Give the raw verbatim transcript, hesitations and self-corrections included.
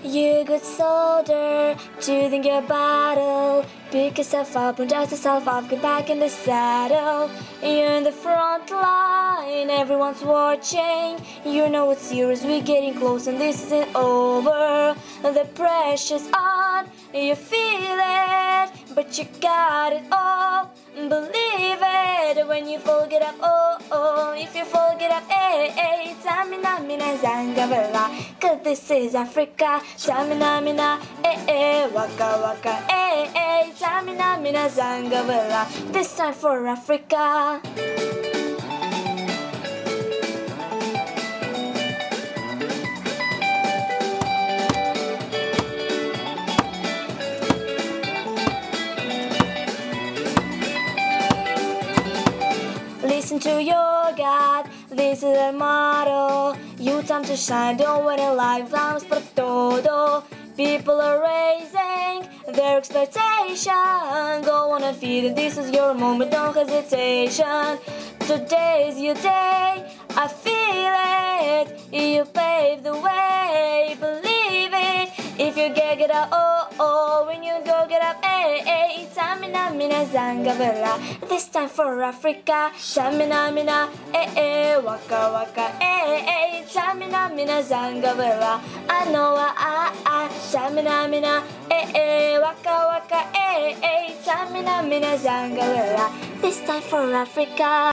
You good soldier, choosing your battle. Pick yourself up and dust yourself off, get back in the saddle. You're in the front line, everyone's watching. You know it's serious, we're getting close and this isn't over. The pressure's on, you feel it, but you got it all. Believe it, when you fall get up, oh oh. If you fall get up, eh eh. Tamina mina zangabella, cause this is Africa. Tamina mina, eh eh. Waka waka, eh eh. Tamina mina zangabella, this time for Africa. Listen to your God, this is our motto. You time to shine, don't wait in life, vamos por todo. People are raising their expectation. Go on and feed it, this is your moment, no hesitation. Today is your day, I feel it. You pave the way, believe it. If you get get up, oh oh. When you go get up, eh eh. Tamina mina zangabella, this time for Africa. Tamina mina, eh eh. Waka waka, eh eh. Tamina mina zangabella, I know I I I. Tamina mina, eh eh. Waka waka, eh eh. Tamina mina zangabella, this time for Africa.